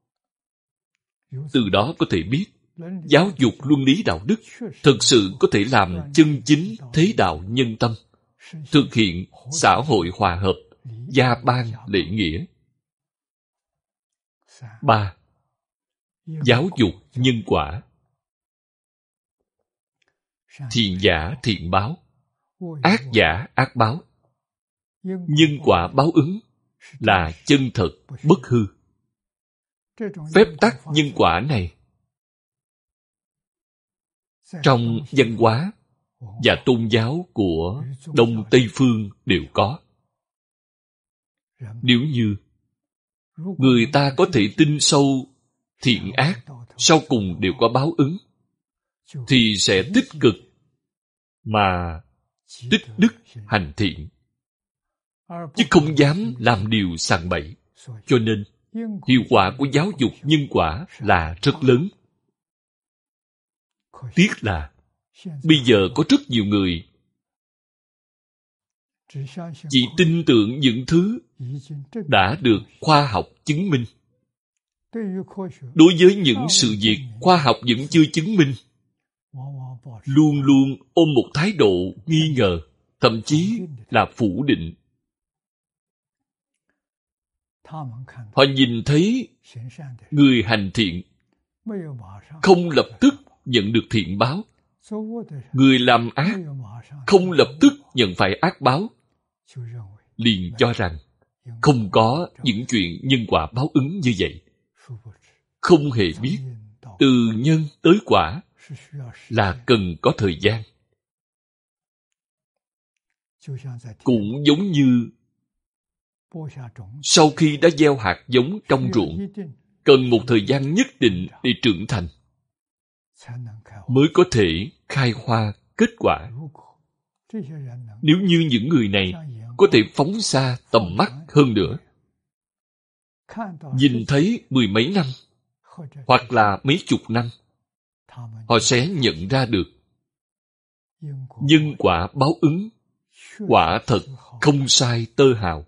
Từ đó có thể biết giáo dục luân lý đạo đức thực sự có thể làm chân chính thế đạo nhân tâm, thực hiện xã hội hòa hợp, gia ban lễ nghĩa. Ba. Giáo dục nhân quả. Thiện giả thiện báo, ác giả ác báo. Nhân quả báo ứng là chân thật bất hư. Phép tắc nhân quả này trong văn hóa và tôn giáo của Đông Tây Phương đều có. Nếu như người ta có thể tin sâu thiện ác sau cùng đều có báo ứng, thì sẽ tích cực mà tích đức hành thiện, chứ không dám làm điều sằng bậy. Cho nên hiệu quả của giáo dục nhân quả là rất lớn. Tiếc là bây giờ có rất nhiều người chỉ tin tưởng những thứ đã được khoa học chứng minh. Đối với những sự việc khoa học vẫn chưa chứng minh, luôn luôn ôm một thái độ nghi ngờ, thậm chí là phủ định. Họ nhìn thấy người hành thiện không lập tức nhận được thiện báo, người làm ác không lập tức nhận phải ác báo, liền cho rằng không có những chuyện nhân quả báo ứng như vậy. Không hề biết từ nhân tới quả là cần có thời gian. Cũng giống như sau khi đã gieo hạt giống trong ruộng, cần một thời gian nhất định để trưởng thành, mới có thể khai hoa kết quả. Nếu như những người này có thể phóng xa tầm mắt hơn nữa, nhìn thấy mười mấy năm, hoặc là mấy chục năm, họ sẽ nhận ra được nhân quả báo ứng quả thật không sai tơ hào.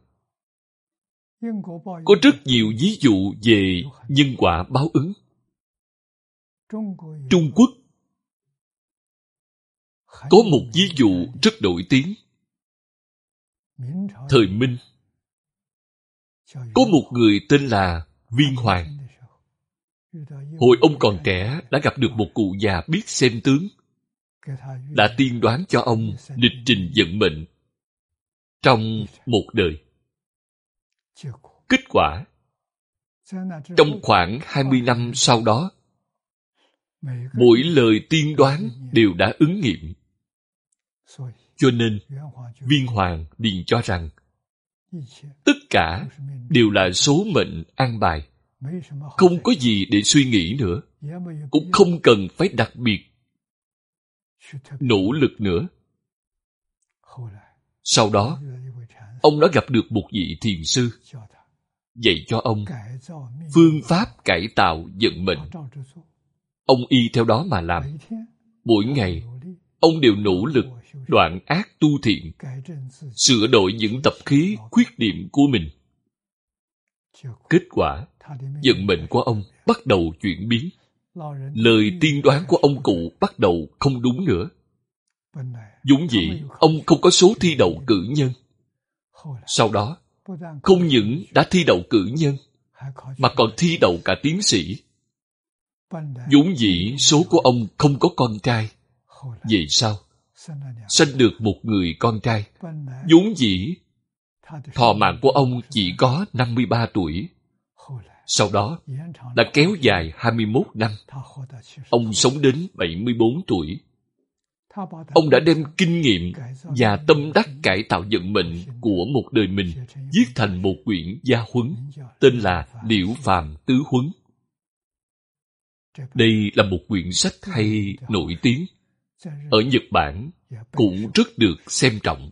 Có rất nhiều ví dụ về nhân quả báo ứng. Trung Quốc có một ví dụ rất nổi tiếng. Thời Minh, có một người tên là Viên Hoàng. Hồi ông còn trẻ đã gặp được một cụ già biết xem tướng, đã tiên đoán cho ông lịch trình vận mệnh trong một đời. Kết quả, trong khoảng hai mươi năm sau đó, mỗi lời tiên đoán đều đã ứng nghiệm. Cho nên, Viên Hoàng liền cho rằng tất cả đều là số mệnh an bài, không có gì để suy nghĩ nữa. cũng không cần phải đặc biệt nỗ lực nữa. Sau đó, ông đã gặp được một vị thiền sư, dạy cho ông phương pháp cải tạo vận mệnh. Ông y theo đó mà làm. Mỗi ngày, ông đều nỗ lực đoạn ác tu thiện, sửa đổi những tập khí khuyết điểm của mình. Kết quả, vận mệnh của ông bắt đầu chuyển biến. Lời tiên đoán của ông cụ bắt đầu không đúng nữa. Vốn dĩ, ông không có số thi đậu cử nhân. Sau đó, không những đã thi đậu cử nhân, mà còn thi đậu cả tiến sĩ. Vốn dĩ số của ông không có con trai. Về sau, sanh được một người con trai. Vốn dĩ, thọ mạng của ông chỉ có năm mươi ba tuổi. Sau đó, đã kéo dài hai mươi mốt năm. Ông sống đến bảy mươi bốn tuổi. Ông đã đem kinh nghiệm và tâm đắc cải tạo vận mệnh của một đời mình viết thành một quyển gia huấn, tên là Liễu Phàm Tứ Huấn. Đây là một quyển sách hay nổi tiếng. Ở Nhật Bản cũng rất được xem trọng.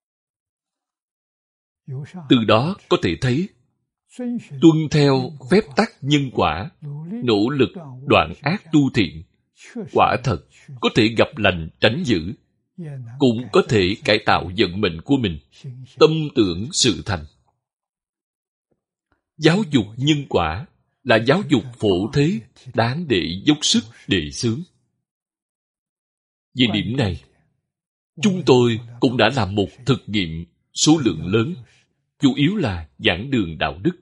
Từ đó có thể thấy, tuân theo phép tắc nhân quả, nỗ lực đoạn ác tu thiện, quả thật có thể gặp lành tránh dữ, cũng có thể cải tạo vận mệnh của mình, tâm tưởng sự thành. Giáo dục nhân quả là giáo dục phổ thế, đáng để dốc sức đề xướng. Về điểm này, chúng tôi cũng đã làm một thực nghiệm số lượng lớn, chủ yếu là giảng đường đạo đức.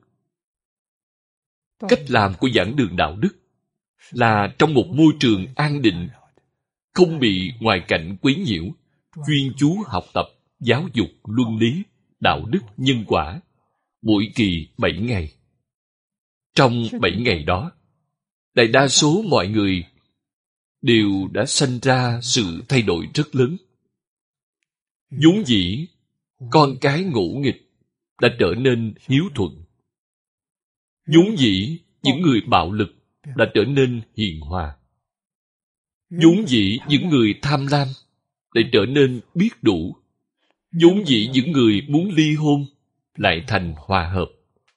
Cách làm của giảng đường đạo đức là trong một môi trường an định, không bị ngoại cảnh quấy nhiễu, chuyên chú học tập giáo dục luân lý, đạo đức, nhân quả, mỗi kỳ bảy ngày. Trong bảy ngày đó, đại đa số mọi người đều đã sanh ra sự thay đổi rất lớn. Vốn dĩ, con cái ngỗ nghịch đã trở nên hiếu thuận. Vốn dĩ, những người bạo lực đã trở nên hiền hòa. Vốn dĩ, những người tham lam lại trở nên biết đủ. Vốn dĩ, những người muốn ly hôn lại thành hòa hợp.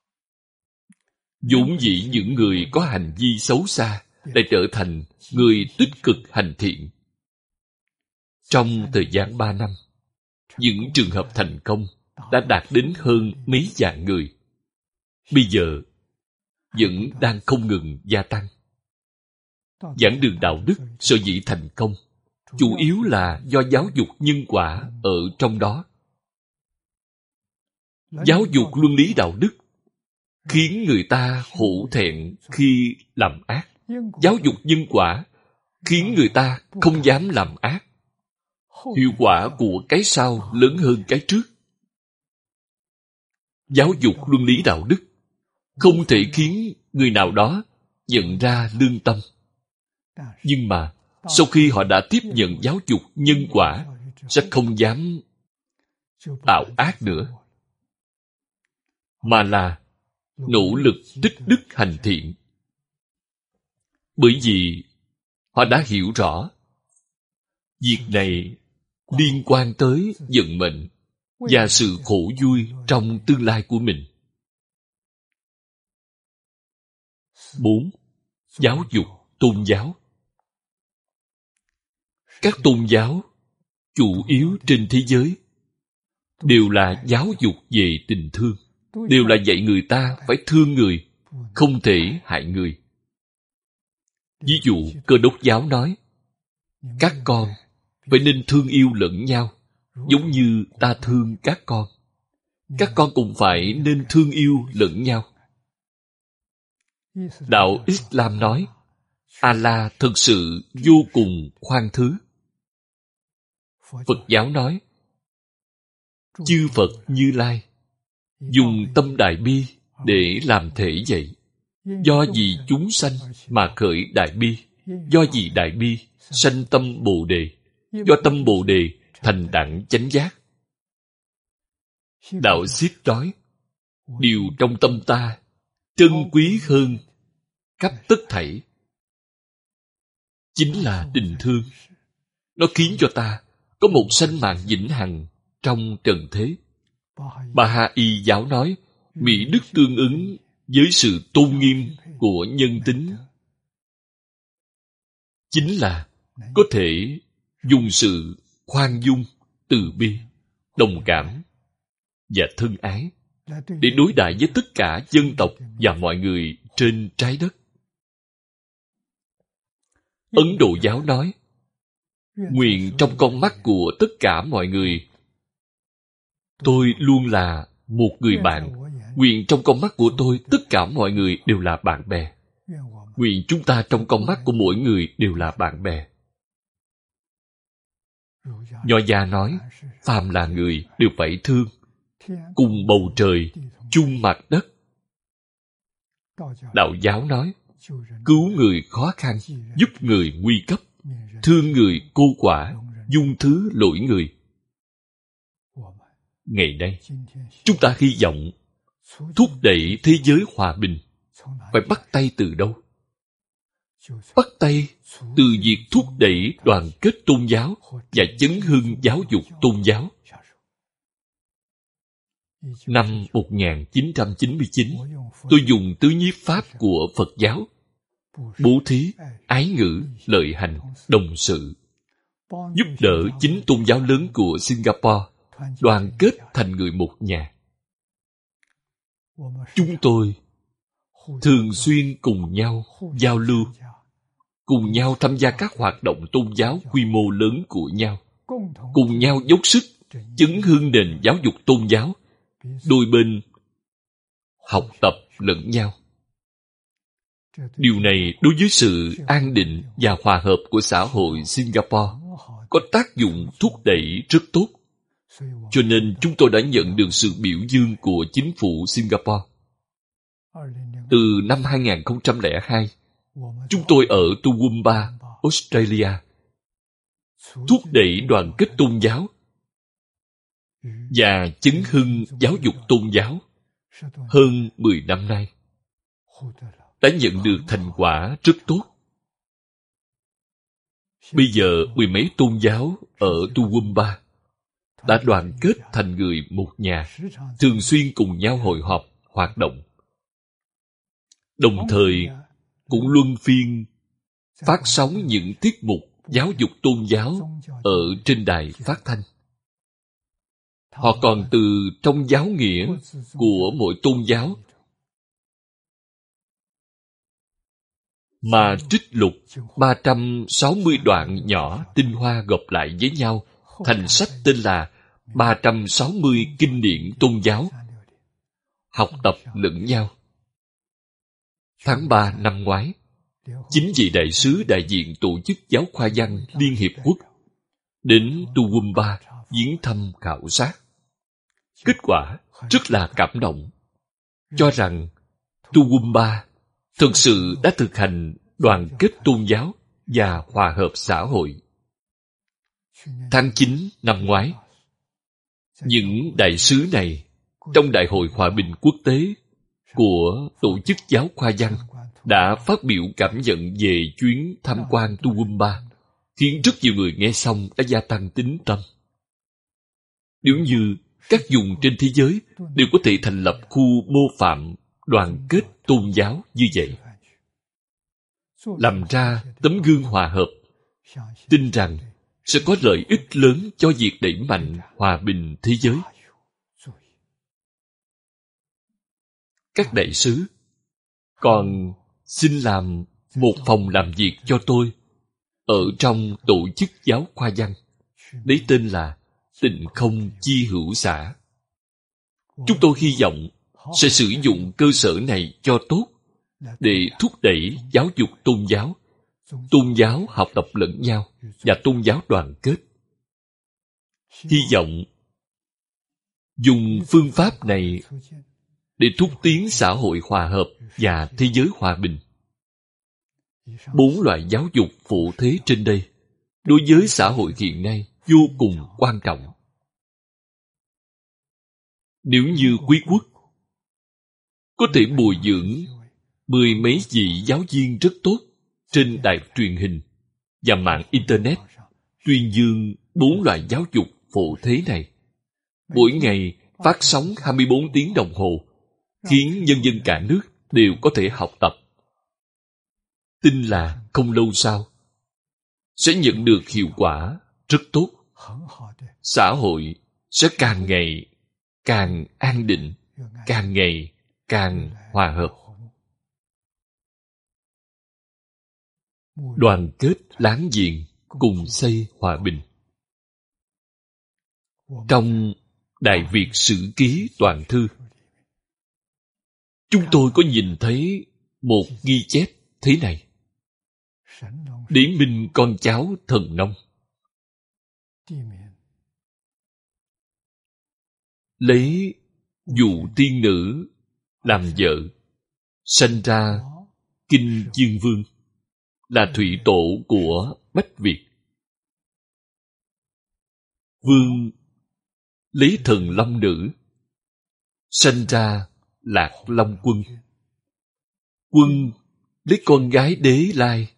Vốn dĩ, những người có hành vi xấu xa lại trở thành người tích cực hành thiện. Trong thời gian ba năm, những trường hợp thành công đã đạt đến hơn mấy vạn người. Bây giờ, vẫn đang không ngừng gia tăng. Giảng đường đạo đức sở dĩ thành công, chủ yếu là do giáo dục nhân quả ở trong đó. Giáo dục luân lý đạo đức khiến người ta hổ thẹn khi làm ác. Giáo dục nhân quả khiến người ta không dám làm ác. Hiệu quả của cái sau lớn hơn cái trước. Giáo dục luân lý đạo đức không thể khiến người nào đó nhận ra lương tâm. Nhưng mà, sau khi họ đã tiếp nhận giáo dục nhân quả, sẽ không dám tạo ác nữa, mà là nỗ lực tích đức hành thiện. Bởi vì họ đã hiểu rõ việc này liên quan tới vận mệnh và sự khổ vui trong tương lai của mình. Bốn. Giáo dục tôn giáo. Các tôn giáo chủ yếu trên thế giới đều là giáo dục về tình thương, đều là dạy người ta phải thương người, không thể hại người. Ví dụ, Cơ Đốc giáo nói, các con phải nên thương yêu lẫn nhau, giống như ta thương các con. Các con cũng phải nên thương yêu lẫn nhau. Đạo Islam nói, Allah thực sự vô cùng khoan thứ. Phật giáo nói, chư Phật Như Lai dùng tâm đại bi để làm thể dạy. Do vì chúng sanh mà khởi đại bi, do vì đại bi sanh tâm Bồ Đề, do tâm Bồ Đề thành đẳng chánh giác. Đạo Sikh nói, điều trong tâm ta trân quý hơn khắp tất thảy. chính là tình thương. Nó khiến cho ta có một sanh mạng vĩnh hằng trong trần thế. Bahá'í giáo nói, mỹ đức tương ứng với sự tôn nghiêm của nhân tính chính là có thể dùng sự khoan dung, từ bi, đồng cảm và thân ái để đối đãi với tất cả dân tộc và mọi người trên trái đất. Ấn Độ giáo nói, nguyện trong con mắt của tất cả mọi người, tôi luôn là một người bạn. Nguyện trong con mắt của tôi, tất cả mọi người đều là bạn bè. Nguyện chúng ta trong con mắt của mỗi người đều là bạn bè. Nho gia nói, phàm là người đều phải thương, cùng bầu trời, chung mặt đất. Đạo giáo nói, cứu người khó khăn, giúp người nguy cấp, thương người cô quả, dung thứ lỗi người. Ngày nay, chúng ta hy vọng thúc đẩy thế giới hòa bình. Phải bắt tay từ đâu? Bắt tay từ việc thúc đẩy đoàn kết tôn giáo và chấn hưng giáo dục tôn giáo. Năm một nghìn chín trăm chín mươi chín, tôi dùng tứ nhiếp pháp của Phật giáo: bố thí, ái ngữ, lợi hành, đồng sự, giúp đỡ chính tôn giáo lớn của Singapore đoàn kết thành người một nhà. Chúng tôi thường xuyên cùng nhau giao lưu, cùng nhau tham gia các hoạt động tôn giáo quy mô lớn của nhau, cùng nhau dốc sức chấn hưng nền giáo dục tôn giáo, đôi bên học tập lẫn nhau. Điều này đối với sự an định và hòa hợp của xã hội Singapore có tác dụng thúc đẩy rất tốt. Cho nên chúng tôi đã nhận được sự biểu dương của chính phủ Singapore. Từ năm hai nghìn không trăm lẻ hai, chúng tôi ở Toowoomba, Australia, thúc đẩy đoàn kết tôn giáo và chấn hưng giáo dục tôn giáo hơn mười năm nay, đã nhận được thành quả rất tốt. Bây giờ mười mấy tôn giáo ở Toowoomba đã đoàn kết thành người một nhà, thường xuyên cùng nhau hội họp, hoạt động. Đồng thời cũng luân phiên phát sóng những tiết mục giáo dục tôn giáo ở trên đài phát thanh. Họ còn từ trong giáo nghĩa của mỗi tôn giáo mà trích lục ba trăm sáu mươi đoạn nhỏ tinh hoa gộp lại với nhau thành sách tên là ba trăm sáu mươi kinh điển tôn giáo, học tập lẫn nhau. Tháng ba năm ngoái, chính vị đại sứ đại diện tổ chức giáo khoa văn Liên Hiệp Quốc đến Toowoomba viếng thăm khảo sát. Kết quả rất là cảm động, cho rằng Toowoomba thực sự đã thực hành đoàn kết tôn giáo và hòa hợp xã hội. Tháng chín năm ngoái, những đại sứ này trong Đại hội Hòa bình Quốc tế của Tổ chức Giáo khoa văn đã phát biểu cảm nhận về chuyến tham quan Toowoomba, khiến rất nhiều người nghe xong đã gia tăng tín tâm. Nếu như các vùng trên thế giới đều có thể thành lập khu mô phạm đoàn kết tôn giáo như vậy, làm ra tấm gương hòa hợp, tin rằng sẽ có lợi ích lớn cho việc đẩy mạnh hòa bình thế giới. Các đại sứ còn xin làm một phòng làm việc cho tôi ở trong tổ chức giáo khoa văn, lấy tên là Tịnh Không Chi Hữu Xã. Chúng tôi hy vọng sẽ sử dụng cơ sở này cho tốt để thúc đẩy giáo dục tôn giáo, tôn giáo học tập lẫn nhau và tôn giáo đoàn kết. Hy vọng dùng phương pháp này để thúc tiến xã hội hòa hợp và thế giới hòa bình. Bốn loại giáo dục phổ thế trên đây đối với xã hội hiện nay vô cùng quan trọng. Nếu như quý quốc có thể bồi dưỡng mười mấy vị giáo viên rất tốt trên đài truyền hình, và mạng Internet tuyên dương bốn loại giáo dục phổ thế này. Mỗi ngày phát sóng hai mươi bốn tiếng đồng hồ, khiến nhân dân cả nước đều có thể học tập. Tin là không lâu sau, sẽ nhận được hiệu quả rất tốt. Xã hội sẽ càng ngày càng an định, càng ngày càng hòa hợp. Đoàn kết láng giềng, cùng xây hòa bình. Trong Đại Việt Sử Ký Toàn Thư, chúng tôi có nhìn thấy một ghi chép thế này. Đế Minh con cháu Thần Nông lấy dụ tiên nữ làm vợ, sanh ra Kinh Dương Vương, là thủy tổ của Bách Việt. Vương lấy Thần Long nữ, sanh ra Lạc Long Quân. Quân lấy con gái Đế Lai,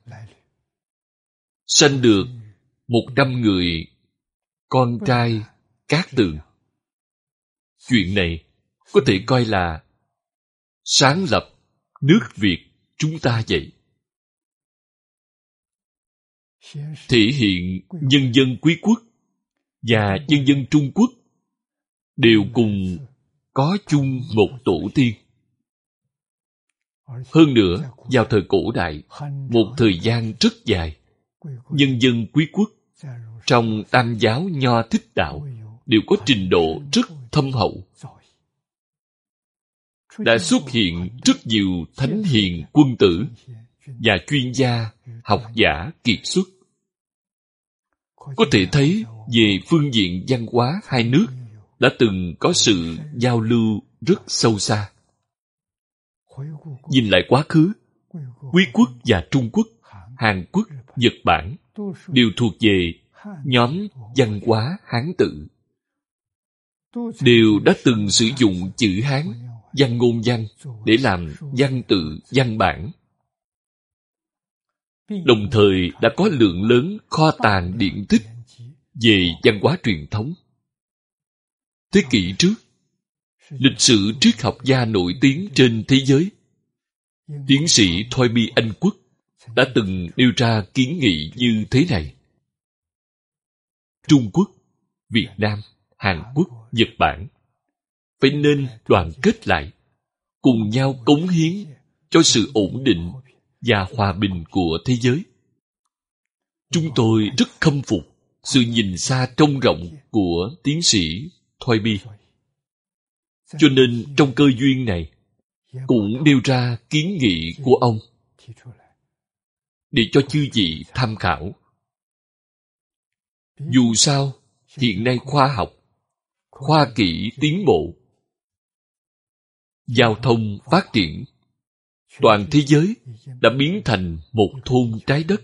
sanh được một trăm người con trai Cát Tường. Chuyện này có thể coi là sáng lập nước Việt chúng ta vậy. Thể hiện nhân dân quý quốc và nhân dân Trung Quốc đều cùng có chung một tổ tiên. Hơn nữa, vào thời cổ đại, một thời gian rất dài, nhân dân quý quốc trong Tam giáo Nho Thích đạo đều có trình độ rất thâm hậu. Đã xuất hiện rất nhiều thánh hiền quân tử và chuyên gia, học giả kiệt xuất. Có thể thấy về phương diện văn hóa hai nước đã từng có sự giao lưu rất sâu xa. Nhìn lại quá khứ, Quý quốc và Trung Quốc, Hàn Quốc, Nhật Bản đều thuộc về nhóm văn hóa Hán tự. Đều đã từng sử dụng chữ Hán, văn ngôn văn để làm văn tự, văn bản. Đồng thời đã có lượng lớn kho tàng điển tích về văn hóa truyền thống. Thế kỷ trước, lịch sử triết học gia nổi tiếng trên thế giới, tiến sĩ Toynbee Anh Quốc đã từng nêu ra kiến nghị như thế này. Trung Quốc, Việt Nam, Hàn Quốc, Nhật Bản phải nên đoàn kết lại, cùng nhau cống hiến cho sự ổn định và hòa bình của thế giới. Chúng tôi rất khâm phục sự nhìn xa trông rộng của tiến sĩ Toynbee. Cho nên trong cơ duyên này cũng nêu ra kiến nghị của ông để cho chư vị tham khảo. Dù sao, hiện nay khoa học, khoa kỹ tiến bộ, giao thông phát triển, toàn thế giới đã biến thành một thôn trái đất.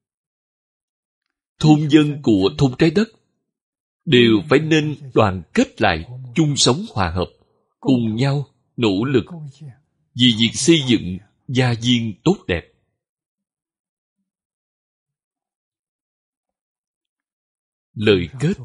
Thôn dân của thôn trái đất đều phải nên đoàn kết lại, chung sống hòa hợp, cùng nhau nỗ lực vì việc xây dựng gia viên tốt đẹp. Lời kết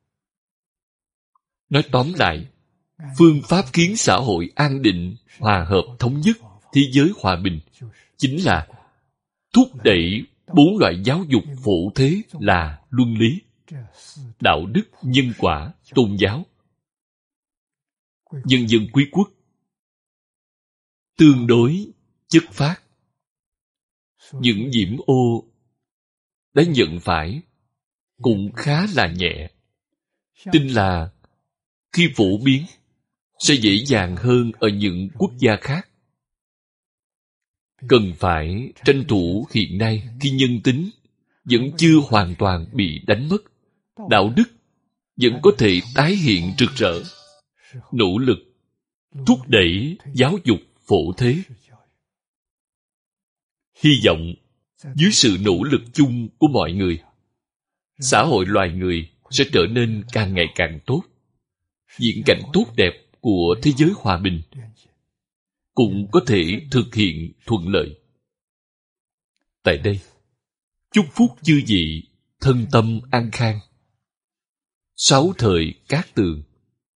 nói tóm lại, phương pháp khiến xã hội an định, hòa hợp, thống nhất, thế giới hòa bình chính là thúc đẩy bốn loại giáo dục phổ thế là luân lý, đạo đức, nhân quả, tôn giáo. Nhân dân quý quốc tương đối chất phát. Những nhiễm ô đã nhận phải cũng khá là nhẹ. Tin là khi phổ biến sẽ dễ dàng hơn ở những quốc gia khác. Cần phải tranh thủ hiện nay khi nhân tính vẫn chưa hoàn toàn bị đánh mất, đạo đức vẫn có thể tái hiện rực rỡ, nỗ lực thúc đẩy giáo dục phổ thế. Hy vọng dưới sự nỗ lực chung của mọi người, xã hội loài người sẽ trở nên càng ngày càng tốt. Viễn cảnh tốt đẹp của thế giới hòa bình cũng có thể thực hiện thuận lợi. Tại đây, chúc phúc chư vị thân tâm an khang, sáu thời cát tường,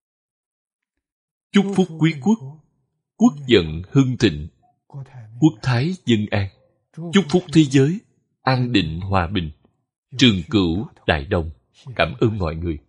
chúc phúc quý quốc, quốc vận hưng thịnh, quốc thái dân an, chúc phúc thế giới an định hòa bình, trường cửu đại đồng. Cảm ơn mọi người.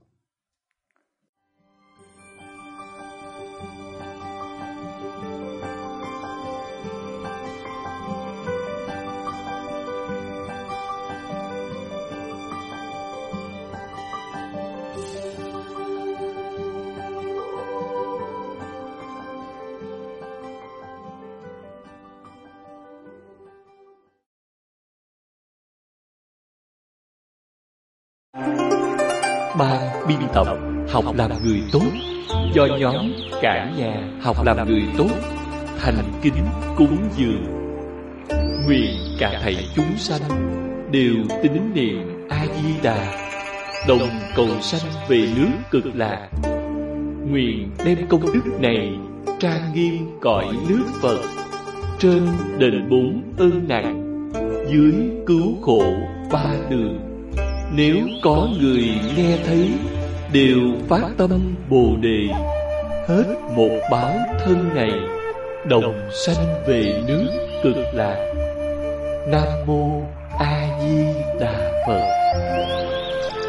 Ban biên tập Học làm người tốt do nhóm Cả nhà học làm người tốt thành kính cúng dường. Nguyện cả thảy chúng sanh đều tín niệm A Di Đà, đồng cầu sanh về nước Cực Lạc. Nguyện đem công đức này trang nghiêm cõi nước Phật, trên đền bốn ơn nặng, dưới cứu khổ ba đường. Nếu có người nghe thấy đều phát tâm Bồ Đề, hết một báo thân này, đồng sanh về nước Cực Lạc. Nam mô A Di Đà Phật.